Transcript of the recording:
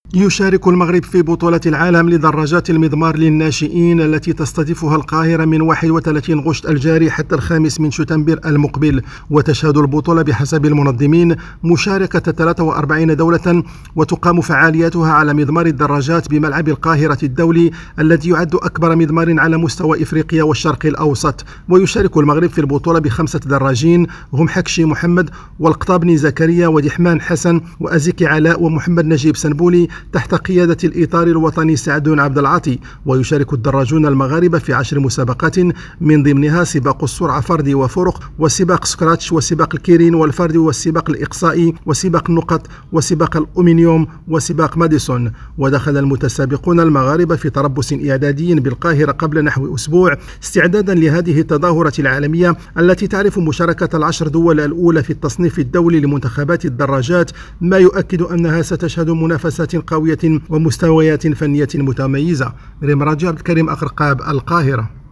يشارك المغرب في بطولة العالم لدراجات المضمار للناشئين التي تستضيفها القاهرة من 31 غشت الجاري حتى 5 من شتنبر المقبل. وتشهد البطولة بحسب المنظمين مشاركة 43 دولة، وتقام فعالياتها على مضمار الدراجات بملعب القاهرة الدولي الذي يعد أكبر مضمار على مستوى إفريقيا والشرق الأوسط. ويشارك المغرب في البطولة ب5 دراجين هم حكشي محمد والقطابني زكريا ودحمان حسن وأزيكي علاء ومحمد نجيب سنبولي تحت قيادة الإطار الوطني سعدون عبد العاطي. ويشارك الدراجون المغاربة في 10 مسابقات، من ضمنها سباق السرعة فردي وفرق، وسباق سكراتش، وسباق الكيرين والفردي، والسباق الإقصائي، وسباق النقط، وسباق الأومنيوم، وسباق ماديسون. ودخل المتسابقون المغاربة في تربص إعدادي بالقاهرة قبل نحو أسبوع استعدادا لهذه التظاهرة العالمية التي تعرف مشاركة ال10 دول الأولى في التصنيف الدولي لمنتخبات الدراجات، ما يؤكد أنها ستشهد منافسات قوية ومستويات فنية متميزة. ريم راجع عبد الكريم أقرقاب، القاهرة.